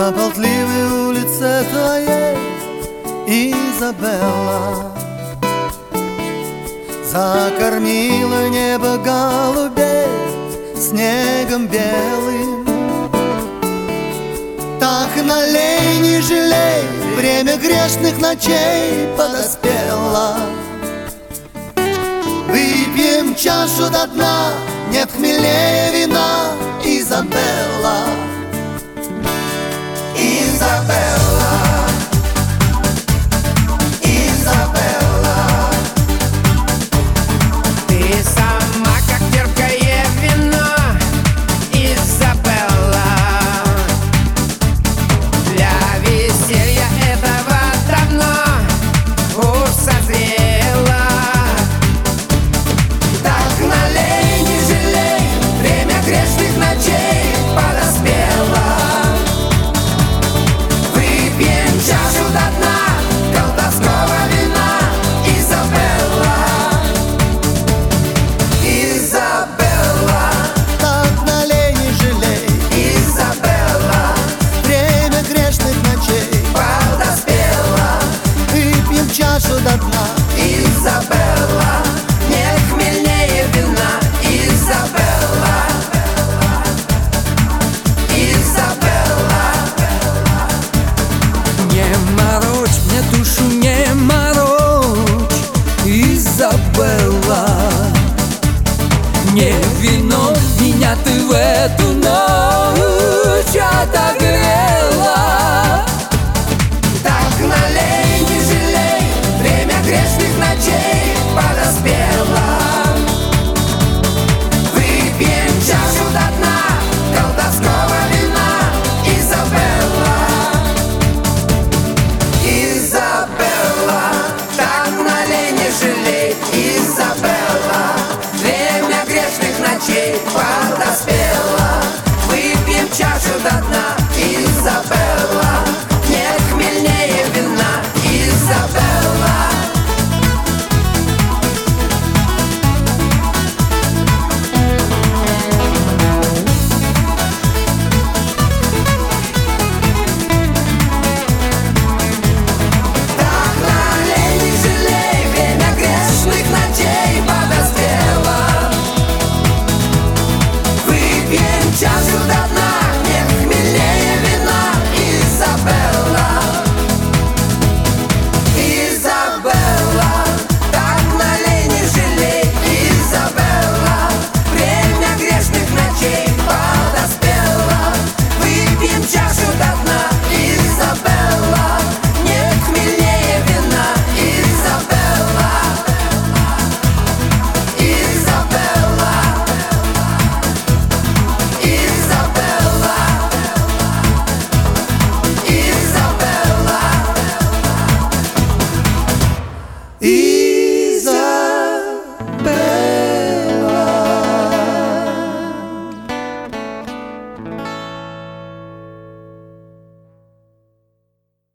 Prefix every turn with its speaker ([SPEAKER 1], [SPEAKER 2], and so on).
[SPEAKER 1] На болтливой улице твоей, Изабелла, закормила небо голубей снегом белым. Так налей, не жалей, время грешных ночей подоспело. Выпьем чашу до дна, нет хмелее вина, Изабелла. Изабелла, Изабелла,
[SPEAKER 2] ты сама как терпкое вино, Изабелла. Для веселья этого давно уж созрела. Так налей, не жалей, время грешных ночей подоспело. Выпьем чашу до дна колдовского вина, Изабелла. Изабелла,
[SPEAKER 1] так налей, не жалей,
[SPEAKER 2] Изабелла,
[SPEAKER 1] время грешных ночей
[SPEAKER 2] подоспела.
[SPEAKER 1] выпьем чашу до дна.
[SPEAKER 2] Изабелла, нет хмельнее вина, Изабелла. Изабелла,
[SPEAKER 3] Не морочь мне душу, не морочь, Изабелла. Не вино меня ты в эту ночь отогрела.